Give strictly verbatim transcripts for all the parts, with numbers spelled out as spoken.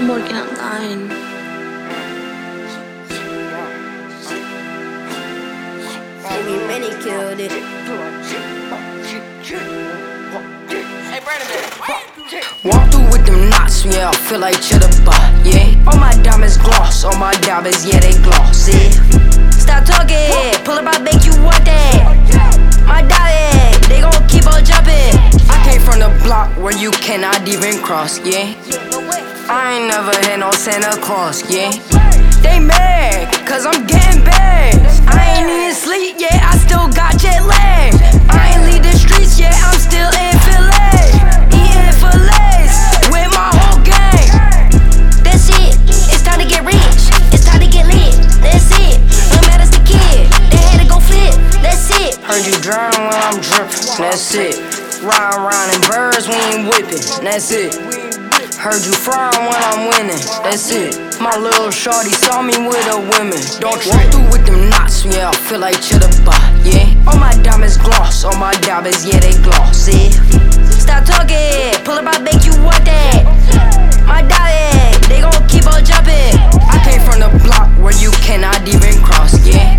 I'm working online. Baby, many killed it. Walk through with them knots, yeah, I feel like cheddar bar, yeah. All my diamonds gloss, all my diamonds, yeah, they gloss, yeah. Stop talking, pull up, I make you want that. My diamond, they gon' keep on jumping. I came from the block where you cannot even cross, yeah. I ain't never had no Santa Claus, yeah. They mad, cause I'm getting bags. I ain't even sleep, yeah, I still got jet lag. I ain't leave the streets, yeah, I'm still in Philly. Eating fillets with my whole gang. That's it, it's time to get rich. It's time to get lit. That's it, no matter the kid. They had to go flip. That's it. Heard you drown while I'm drippin', that's it. Riding around in birds, we ain't whippin', that's it. Heard you frying when I'm winning, that's it. My little shorty saw me with a women. Don't walk through with them knots, yeah, I feel like cheddar bar, yeah. All my diamonds gloss, all my diamonds, yeah, they gloss, yeah. Stop talking, pull up, I make you want that. My diamond, they gon' keep on jumping. I came from the block where you cannot even cross, yeah.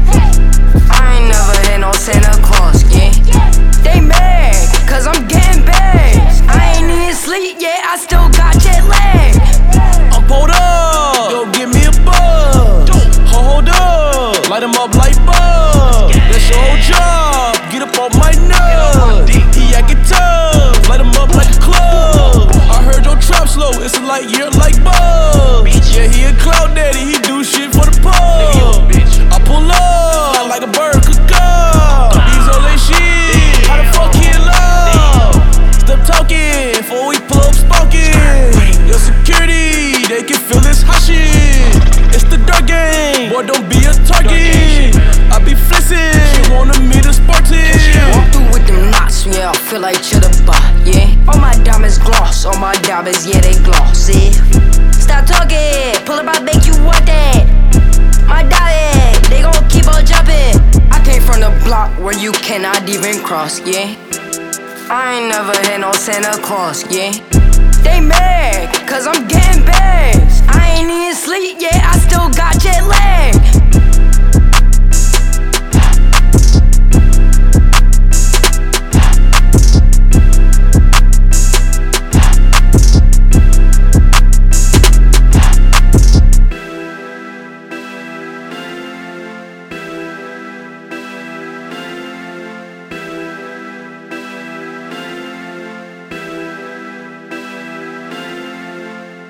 I ain't never had no Santa Claus, yeah. They mad, cause I'm getting bags. I ain't even sleep, yeah, I still got jet lag. I'm pulled up, yo, give me a buzz. Hold up, light 'em up like buzz. That's your whole job, get up on my nuts. He actin' tough, light 'em up like a club. I heard your trap slow, it's a light year like Buzz. Yeah, he a cloud daddy, he do shit for the pub. I pull up, like a bird could go. These all that shit, how the fuck he in love? Stop talking, before we pull up smoking. Your security, they can feel this hot shit. It's the dark game, boy, don't be a target. I be flexing, she wanted me to spark it. Walk through with them knots, yeah, I feel like cheddar bar, yeah. All my diamonds gloss, all my diamonds, yeah, they gloss, yeah. Stop talking, pull up, I make you want that. My diamond, they gon' keep on jumping. I came from the block where you cannot even cross, yeah. I ain't never had no Santa Claus, yeah. They mad, cause I'm